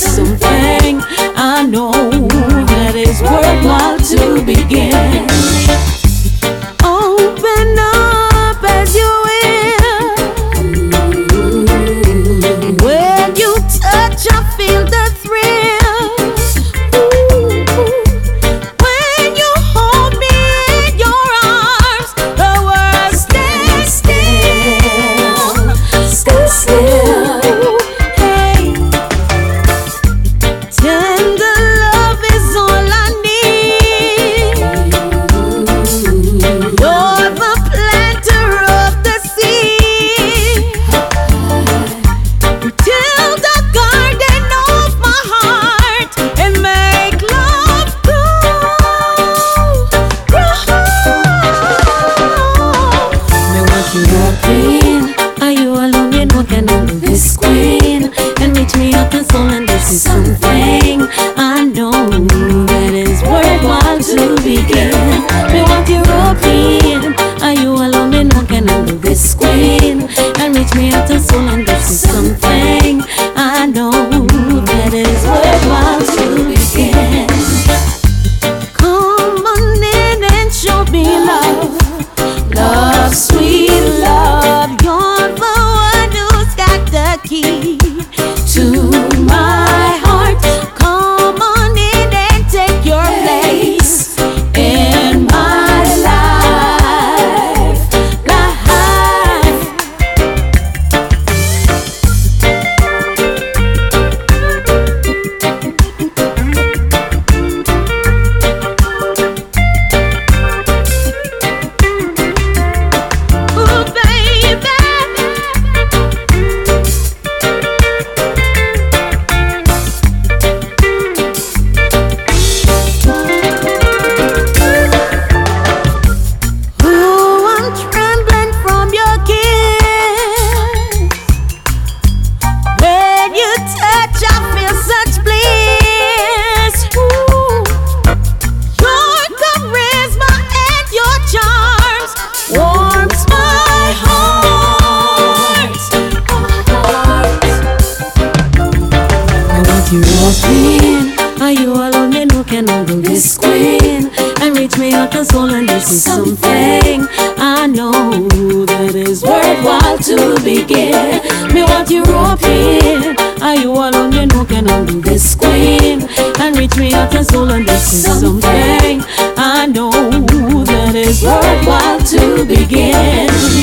something I know that is worthwhile to begin. Open up as you will. When you touch, I feel the thrill. When you hold me in your arms, the world stands still. Stand still. Hey, tender love is all I need. You're the planter of the seed. Till the garden of my heart and make love grow. Me want you walking. Are you alone? You know can handle this queen and reach me up the soul, and this is something I know that is worthwhile to begin. Me want you walking. Are you alone? You know can handle this queen and reach me up the soul, and this is something I know that is worthwhile to begin. Come on in and show me love. Love, sweet love, you're the one who's got the key to my heart. Come on in and take your place in my life. Ooh, baby. Ooh, I'm trembling from your kiss. When you touch, I feel such bliss. Ooh, your charisma and your charms warms my heart. I want you walking. Are you alone? You know can handle this queen and reach me out the soul, and this is something I know that is worthwhile to begin. Me want you roping. Are you alone? You know can handle this queen and reach me out the soul, and this is something I know that is worthwhile to begin.